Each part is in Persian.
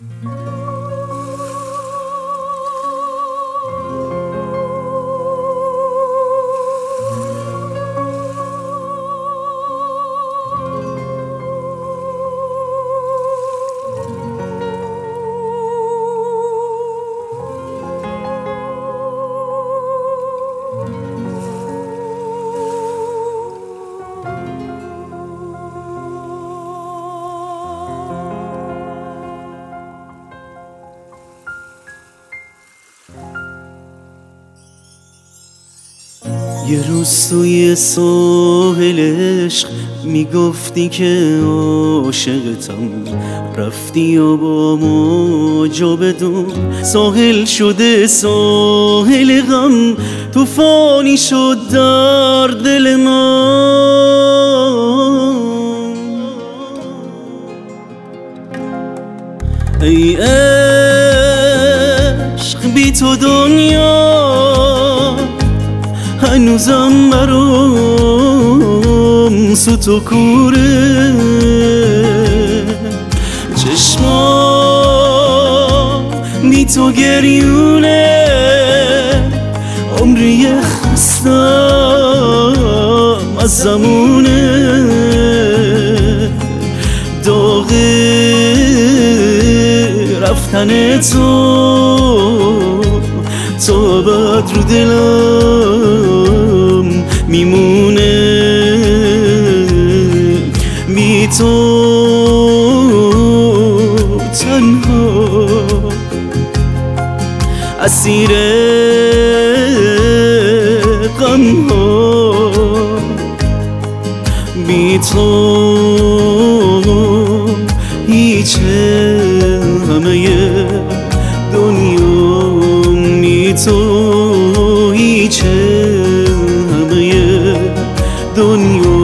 یه روز توی ساحل عشق میگفتی که عاشقتم، رفتی و با ما جا بدون. ساحل شده ساحل غم، طوفانی شد در دل من. ای عشق بی تو دنیا هنوزم برام سوت و کوره. چشمام بی تو گریونه، عمری خستم از زمونه. داغ رفتن تو تا بعد رو دلم میمونه. بی تو تنها اسیر غم ها، بی تو هیچه همه دنیا، بی تو هیچه همه دنیا.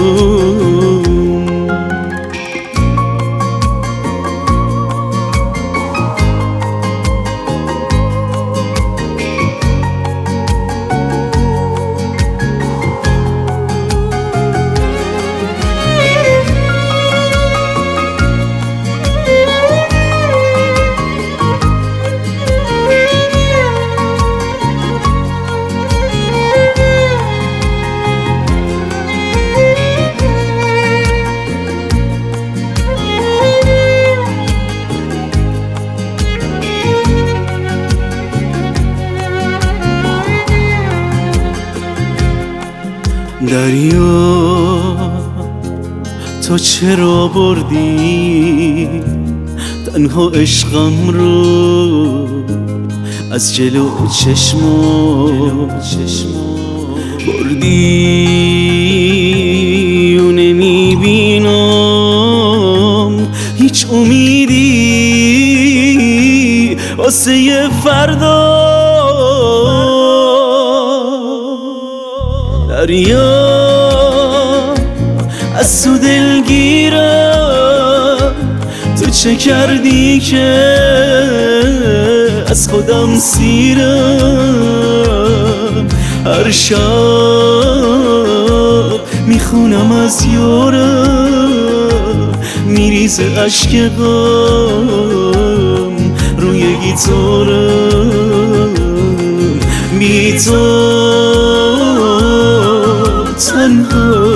دریا تو چرا بردی تنها عشقم رو از جلو چشمام بردی و نمیبینم هیچ امیدی واسه فردا. دریا از تو دلگیرم، تو چه کردی که از خودم سیرم. هر شب میخونم از یارم، میریزه عشق غم روی گیتارم. بی تو تنها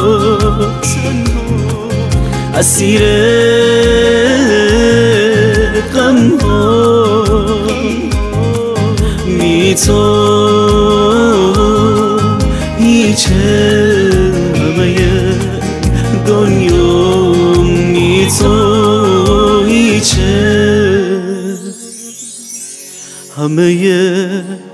اسیر غم ها، بی تو هیچه همه دنیا، بی تو هیچه همه